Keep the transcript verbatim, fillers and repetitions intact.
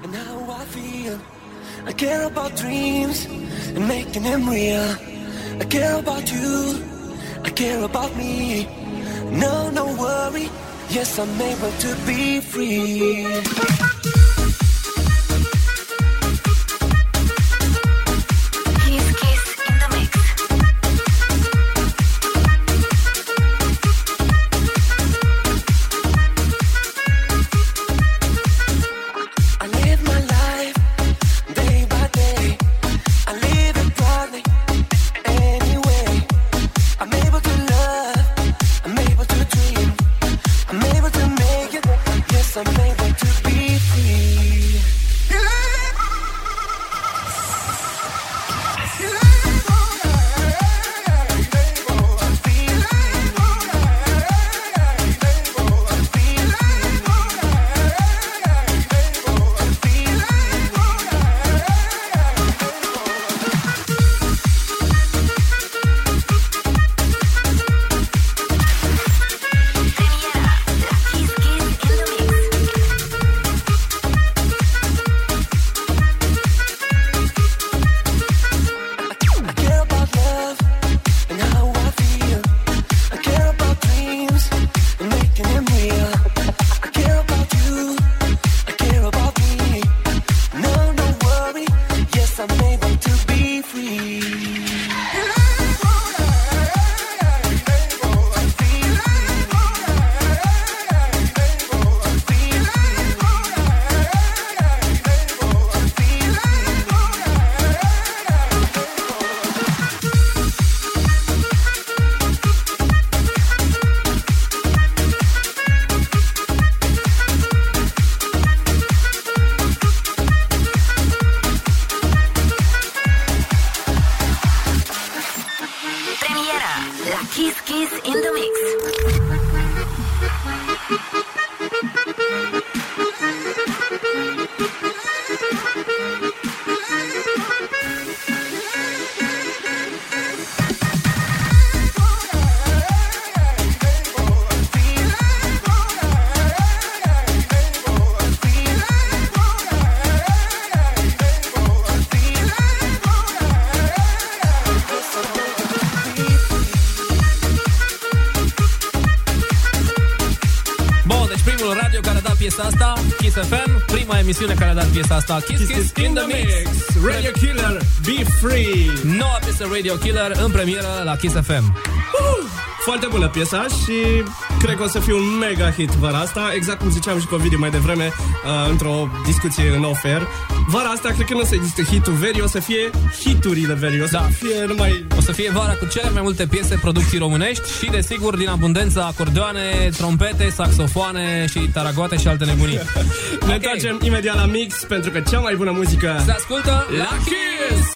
and how I feel. I care about dreams and making them real. I care about you, I care about me. No, no worry, yes, I'm able to be free. Asta, Kiss F M, prima emisiune care a dat piesa asta, Kiss Kiss, Kiss in the Mix. Radio Killer, Be Free. Noua piesă Radio Killer în premieră la Kiss F M. Uh, foarte bună piesa și cred că o să fie un mega hit vara asta, exact cum ziceam și cu Ovidiu mai devreme uh, într-o discuție în ofer. Vara asta cred că nu o să existe hitul verii, o să fie hiturile verii, o să da. fie numai... O să fie vara cu cele mai multe piese, producții românești și, desigur, din abundența acordeoane, trompete, saxofoane și taragoate și alte nebunii. Ne okay. întoarcem imediat la mix, pentru că cea mai bună muzică se ascultă la Kiss!